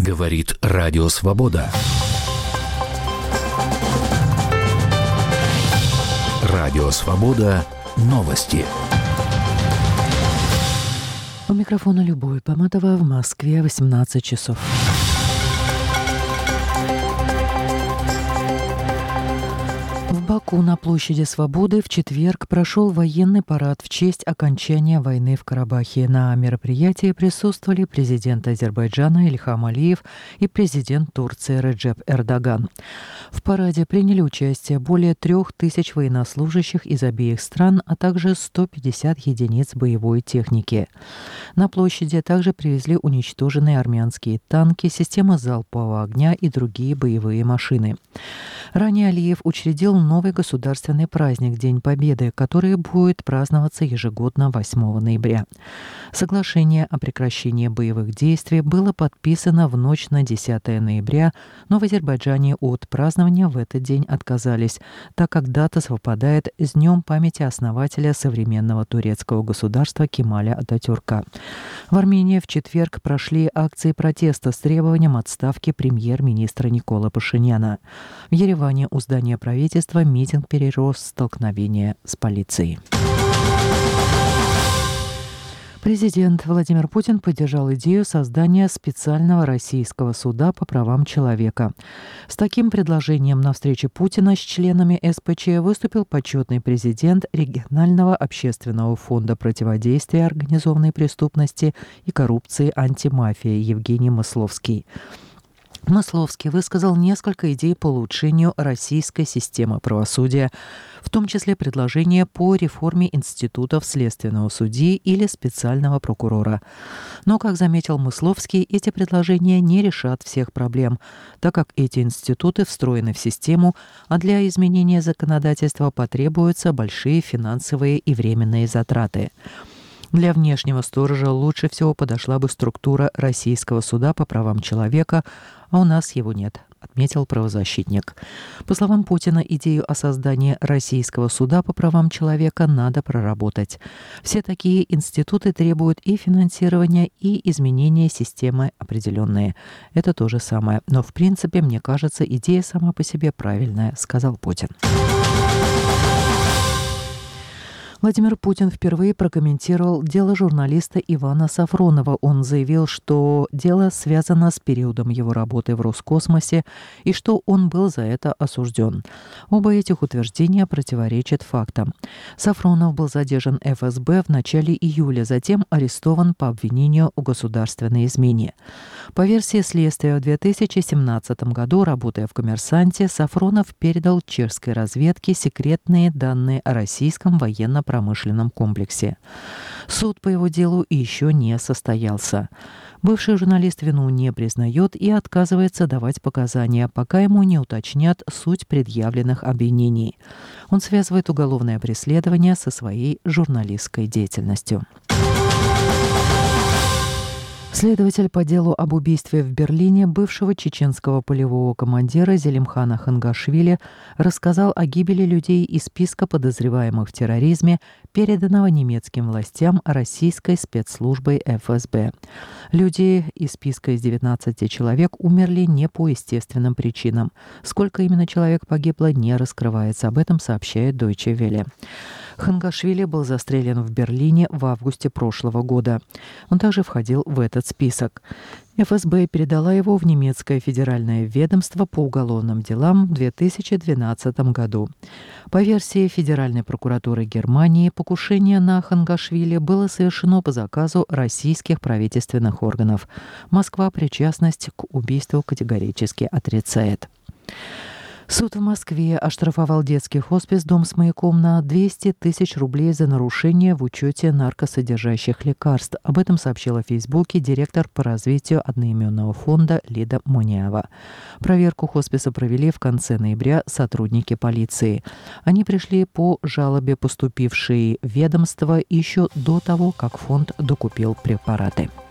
Говорит Радио Свобода. Радио Свобода. Новости. У микрофона Любовь Поматова, в Москве 18 часов. В Баку на площади Свободы в четверг прошел военный парад в честь окончания войны в Карабахе. На мероприятии присутствовали президент Азербайджана Ильхам Алиев и президент Турции Реджеп Эрдоган. В параде приняли участие более 3000 военнослужащих из обеих стран, а также 150 единиц боевой техники. На площади также привезли уничтоженные армянские танки, системы залпового огня и другие боевые машины. Ранее Алиев учредил новый государственный праздник День Победы, который будет праздноваться ежегодно 8 ноября. Соглашение о прекращении боевых действий было подписано в ночь на 10 ноября, но в Азербайджане от празднования в этот день отказались, так как дата совпадает с Днем памяти основателя современного турецкого государства Кемаля Ататюрка. В Армении в четверг прошли акции протеста с требованием отставки премьер-министра Никола Пашиняна. В Ереване у здания правительства митинг перерос в столкновение с полицией. Президент Владимир Путин поддержал идею создания специального российского суда по правам человека. С таким предложением на встрече Путина с членами СПЧ выступил почетный президент регионального общественного фонда противодействия организованной преступности и коррупции «Антимафия» Евгений Мысловский. Мысловский высказал несколько идей по улучшению российской системы правосудия, в том числе предложения по реформе институтов следственного судьи или специального прокурора. Но, как заметил Мысловский, эти предложения не решат всех проблем, так как эти институты встроены в систему, а для изменения законодательства потребуются большие финансовые и временные затраты. Для внешнего сторожа лучше всего подошла бы структура Российского суда по правам человека, а у нас его нет, отметил правозащитник. По словам Путина, идею о создании Российского суда по правам человека надо проработать. Все такие институты требуют и финансирования, и изменения системы определенные. Это то же самое. Но, в принципе, мне кажется, идея сама по себе правильная, сказал Путин. Владимир Путин впервые прокомментировал дело журналиста Ивана Сафронова. Он заявил, что дело связано с периодом его работы в Роскосмосе и что он был за это осужден. Оба этих утверждения противоречат фактам. Сафронов был задержан ФСБ в начале июля, затем арестован по обвинению в государственной измене. По версии следствия, в 2017 году, работая в «Коммерсанте», Сафронов передал чешской разведке секретные данные о российском военно-промышленном комплексе. Суд по его делу еще не состоялся. Бывший журналист вину не признает и отказывается давать показания, пока ему не уточнят суть предъявленных обвинений. Он связывает уголовное преследование со своей журналистской деятельностью. Следователь по делу об убийстве в Берлине бывшего чеченского полевого командира Зелимхана Хангашвили рассказал о гибели людей из списка подозреваемых в терроризме, переданного немецким властям российской спецслужбой ФСБ. Люди из списка из 19 человек умерли не по естественным причинам. Сколько именно человек погибло, не раскрывается. Об этом сообщает Deutsche Welle. Хангашвили был застрелен в Берлине в августе прошлого года. Он также входил в этот список. ФСБ передала его в немецкое федеральное ведомство по уголовным делам в 2012 году. По версии Федеральной прокуратуры Германии, покушение на Хангашвили было совершено по заказу российских правительственных органов. Москва причастность к убийству категорически отрицает. Суд в Москве оштрафовал детский хоспис «Дом с маяком» на 200 тысяч рублей за нарушение в учете наркосодержащих лекарств. Об этом сообщила в Фейсбуке директор по развитию одноименного фонда Лида Моняева. Проверку хосписа провели в конце ноября сотрудники полиции. Они пришли по жалобе, поступившей в ведомство еще до того, как фонд докупил препараты.